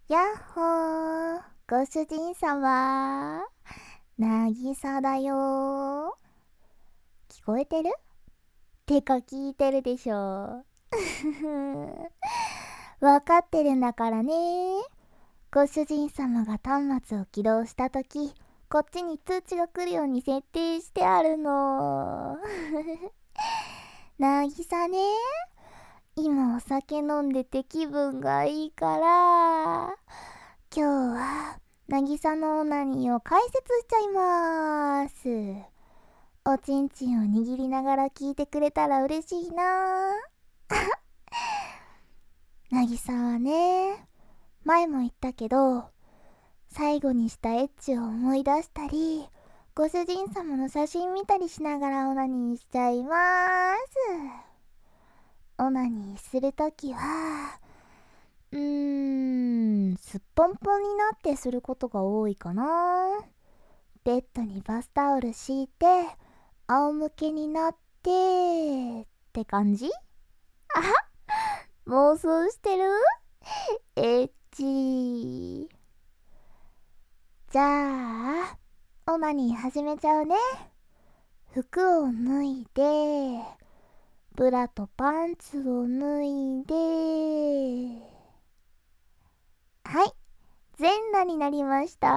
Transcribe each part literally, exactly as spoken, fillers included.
やっほー、ご主人様、なぎさだよ。聞こえてる？てか聞いてるでしょ。わかってるんだからね。ご主人様が端末を起動したとき、こっちに通知が来るように設定してあるの。なぎさね、今お酒飲んでて気分がいいから、今日はなぎさのオナニーを解説しちゃいまーす。おちんちんを握りながら聞いてくれたら嬉しいな。なぎさはね、前も言ったけど、最後にしたエッチを思い出したり、ご主人様の写真見たりしながらオナニーしちゃいまーす。オナニーするときは、うーん、すっぽんぽんになってすることが多いかな。ベッドにバスタオル敷いて、仰向けになってって感じ？あは、妄想してる？エッチ。じゃあオナニー始めちゃうね。服を脱いで、ブラとパンツを脱いで、はい、全裸になりました。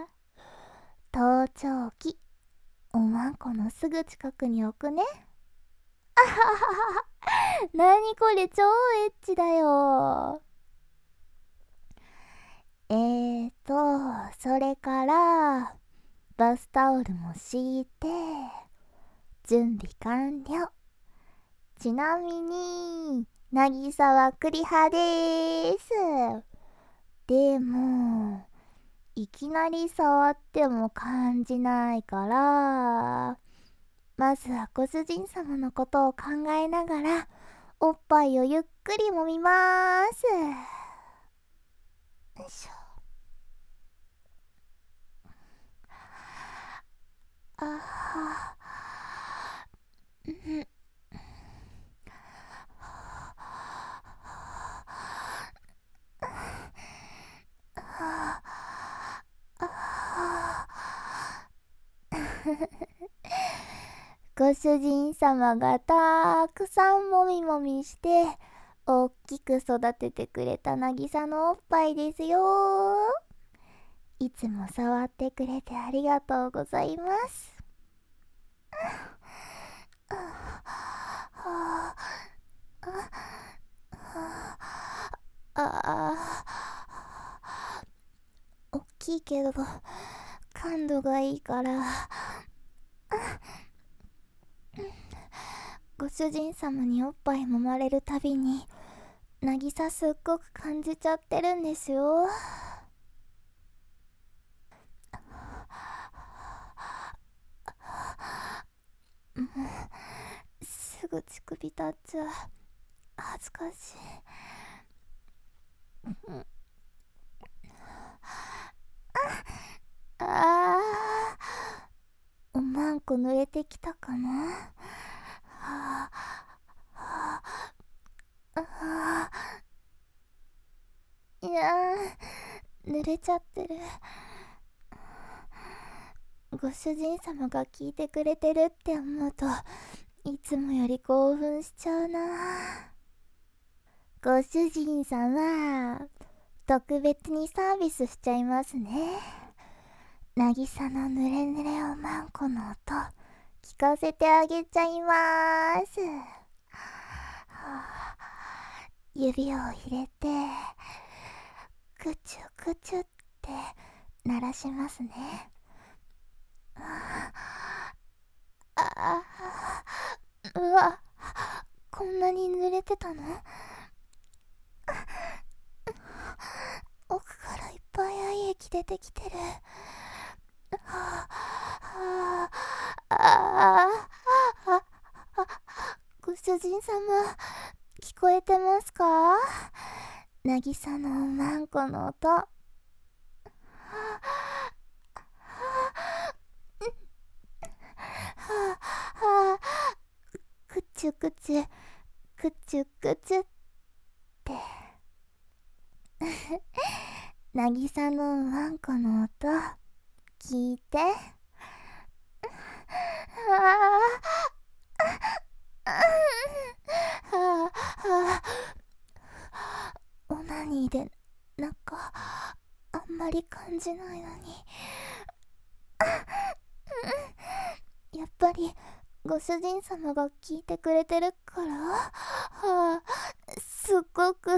盗聴器、おまんこのすぐ近くに置くね。あははは。なにこれ、超エッチだよ。えーとそれからバスタオルも敷いて準備完了。ちなみになぎさは栗派でーす。でもいきなり触っても感じないから、まずはご主人様のことを考えながらおっぱいをゆっくり揉みまーす。よいしょ。あは、うん、ご主人様がたくさんもみもみしておっきく育ててくれたなぎさのおっぱいですよ。いつも触ってくれてありがとうございます。ああ、おっきいけど感度がいいからご主人様におっぱい揉まれるたびになぎさすっごく感じちゃってるんですよ。もうすぐ乳首立っちゃう。恥ずかしい。ああ、おまんこ濡れてきたかな。はあはあ、あー、いやー、濡れちゃってる。ご主人様が聞いてくれてるって思うといつもより興奮しちゃうな。ご主人様、特別にサービスしちゃいますね。なぎさのぬれぬれおまんこの音聞かせてあげちゃいまーす。はあ、指を入れてくちゅくちゅって鳴らしますね。ああ、うわ、こんなに濡れてたの？奥からいっぱい愛液出てきてる。はあ、ああ、ああ、ご主人様、聞こえてますか？なぎさのおまんこの音。はあ、はあ、くちゅくちゅ、くちゅくちゅってなぎさのワンコの音聞いて。ああはあはあ、オナニーでなんかあんまり感じないのに、やっぱりご主人様が聞いてくれてるから、はあ、すっごく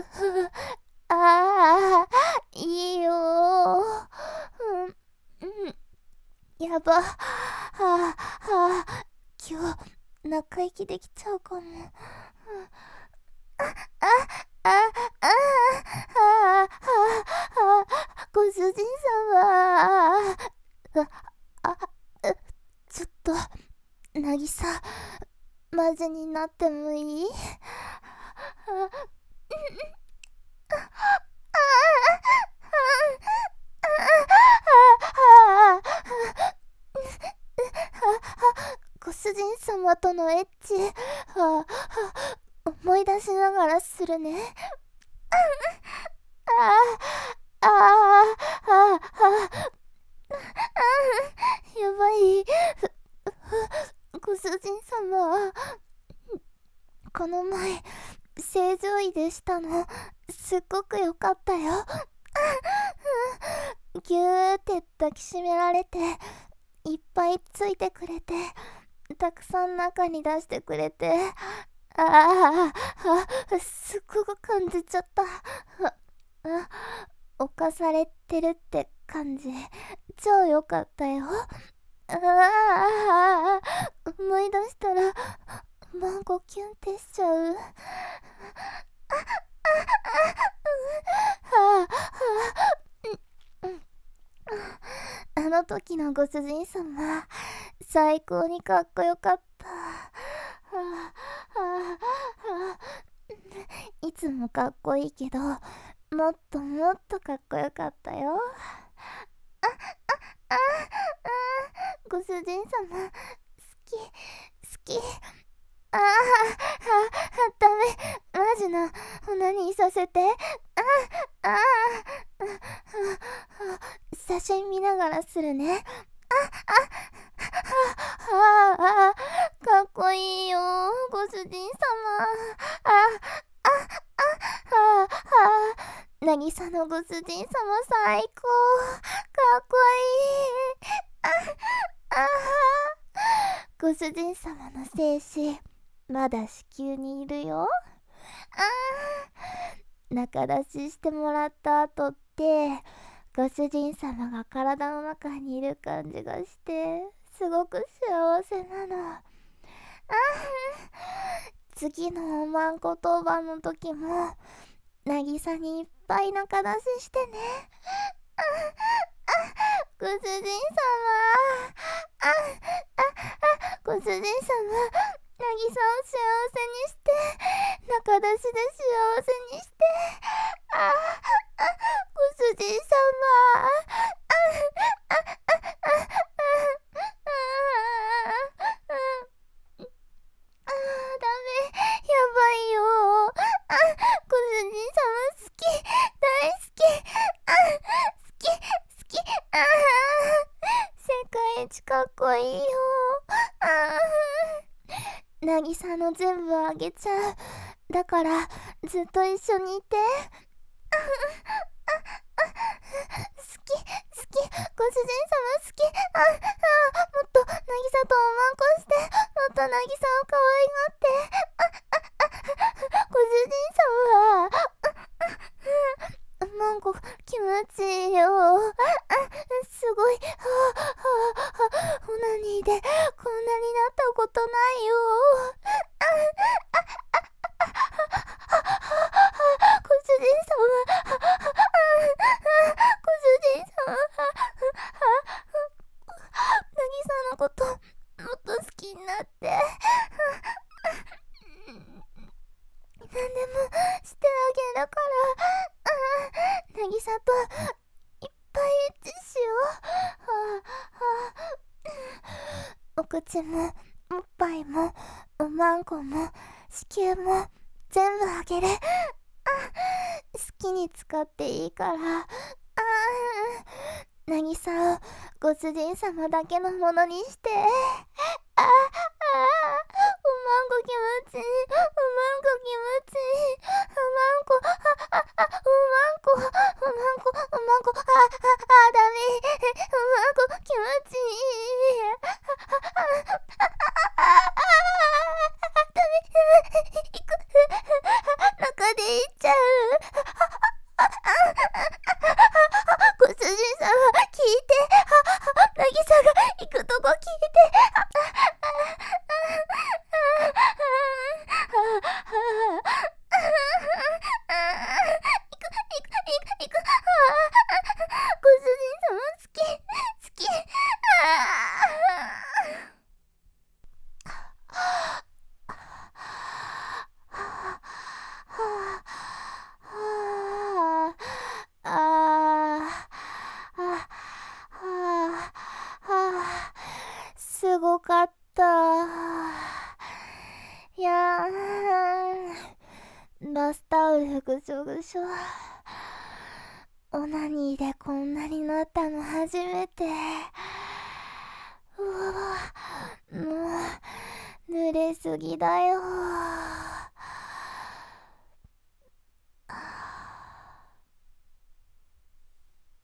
ああいいよー、うん、うん、やば、はあはあ、今日中息できちゃうかも、うん、ああああああご主人様、ああちょっとなぎさマジになってもいい？ご主人様とのエッチ、はあ、思い出しながらするね。あああああやばい。ご主人様、この前正常位でしたのすっごく良かったよ。ぎゅーって抱きしめられて、いっぱいついてくれて、たくさん中に出してくれて、ああ、あ、すっごく感じちゃった。あ、犯されてるって感じ、超良かったよ。ああ、思い出したらマンゴキュンってしちゃう。はあ、はあ、あの時のご主人様、最高にかっこよかった。はあはあはあ、いつもかっこいいけど、もっともっとかっこよかったよ。あ、あ、あ、ご主人様、好き、好き。ああ、は、ダメ、マジな、オナニーさせて。ああ、ああ、写真見ながらするね。あ、あ、はあ、あ、かっこいいよ、ご主人様。あ、あ、あ、はあ、はあ、なぎさのご主人様最高。かっこいい。あ、あ、ご主人様の精子、まだ子宮にいるよ。あー、中出ししてもらった後って、ご主人様が体の中にいる感じがして、すごく幸せなの。あー、次のおまんこ当番の時も、なぎさにいっぱい中出ししてね。ああ、ご主人様、ああ、ご主人様、なぎさを幸せにして、中出しで幸せにして、ああ、ご主人様、ああ、ああ、ああ、ああ、ダメ、やばいよ。あ、ご主人様好き、大好き、あ、好き、好き、ああ、世界一かっこいいよ。ああ、なぎさの全部あげちゃう。だからずっと一緒にいて。ああ、あ、好き、好き、ご主人様好き。ああ、もっとなぎさとおまんこして、もっとなぎさを可愛がって。ああ、あ、ご主人様、マンゴ気持ちいいよ。あ、すごい、はあ、はあ、はあ、オナニーでこんなになったことないよ。ああ、あ、あ、あ、あ、ご主人様、あ、あ、ご主人様、なぎさのこともっと好きになって、何でもしてあげるから、なぎさといっぱいエッチしよう。はあ、はあ、お口もおっぱいもおまんこも子宮も全部あげる。あ、好きに使っていいから。あなぎさをご主人様だけのものにして。ああ、ああ、うまんこ気持ちいい、うまんこ気持ちいい、うまんこ、あ、あ、あ、うまんこ、うまんこ、うまんこ、あ、あ、あ、ダメ、うまんこ気持ちいい、あ、あ、あ、あ、あ、ダメ、行く、中で行っちゃう。ご主人様、聞いて。なぎさが行くとこ聞いて。行く、行く、行く、行く。ご主人様好き、好き。ああ、はあ、はあ、すごかった。いやー、バスタオルぐしょぐしょ。オナニーでこんなになったの初めて。うわ、もう、濡れすぎだよ。